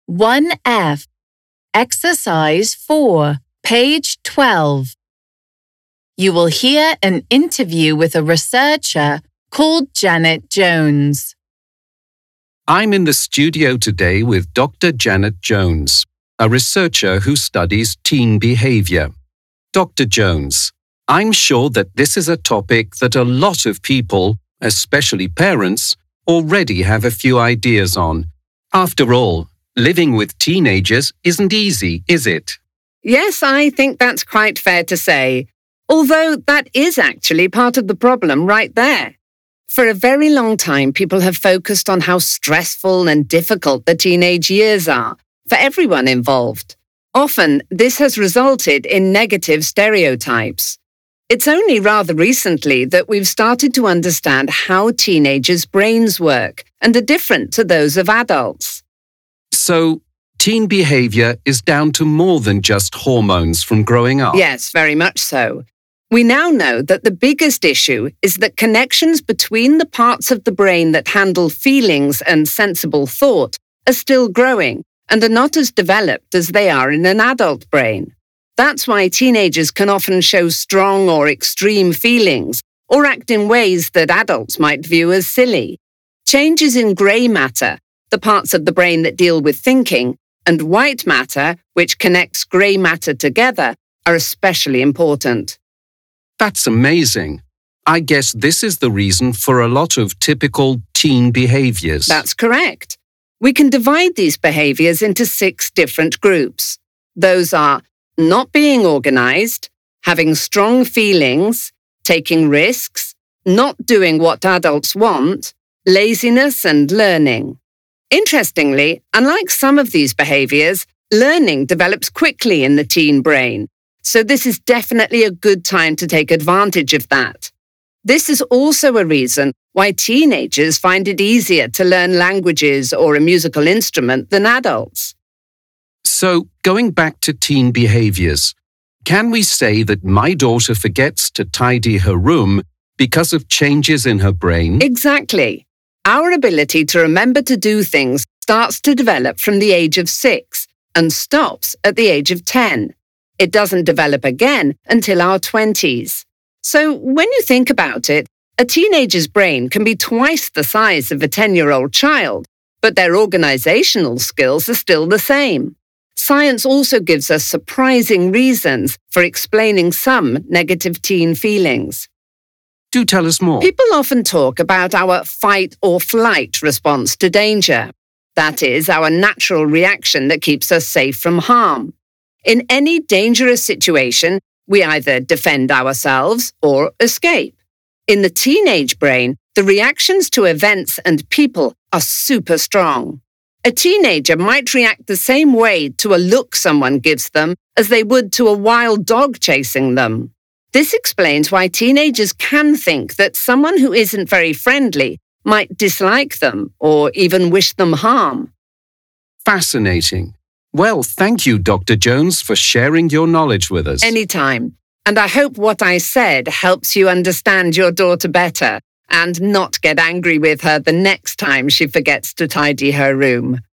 1F, Exercise 4, page 12. You will hear an interview with a researcher called Janet Jones. I'm in the studio today with Dr. Janet Jones, a researcher who studies teen behavior. Dr. Jones, I'm sure that this is a topic that a lot of people, especially parents, already have a few ideas on. After all, living with teenagers isn't easy, is it? Yes, I think that's quite fair to say. Although that is actually part of the problem right there. For a very long time, people have focused on how stressful and difficult the teenage years are for everyone involved. Often, this has resulted in negative stereotypes. It's only rather recently that we've started to understand how teenagers' brains work and are different to those of adults. So, teen behavior is down to more than just hormones from growing up? Yes, very much so. We now know that the biggest issue is that connections between the parts of the brain that handle feelings and sensible thought are still growing and are not as developed as they are in an adult brain. That's why teenagers can often show strong or extreme feelings or act in ways that adults might view as silly. Changes in grey matter, the parts of the brain that deal with thinking, and white matter, which connects grey matter together, are especially important. That's amazing. I guess this is the reason for a lot of typical teen behaviors. That's correct. We can divide these behaviors into 6 different groups. Those are not being organized, having strong feelings, taking risks, not doing what adults want, laziness, and learning. Interestingly, unlike some of these behaviors, learning develops quickly in the teen brain. So this is definitely a good time to take advantage of that. This is also a reason why teenagers find it easier to learn languages or a musical instrument than adults. So, going back to teen behaviors, can we say that my daughter forgets to tidy her room because of changes in her brain? Exactly. Our ability to remember to do things starts to develop from the age of 6 and stops at the age of 10. It doesn't develop again until our 20s. So when you think about it, a teenager's brain can be twice the size of a 10-year-old child, but their organizational skills are still the same. Science also gives us surprising reasons for explaining some negative teen feelings. Do tell us more. People often talk about our fight or flight response to danger. That is our natural reaction that keeps us safe from harm. In any dangerous situation, we either defend ourselves or escape. In the teenage brain, the reactions to events and people are super strong. A teenager might react the same way to a look someone gives them as they would to a wild dog chasing them. This explains why teenagers can think that someone who isn't very friendly might dislike them or even wish them harm. Fascinating. Well, thank you, Dr. Jones, for sharing your knowledge with us. Anytime. And I hope what I said helps you understand your daughter better and not get angry with her the next time she forgets to tidy her room.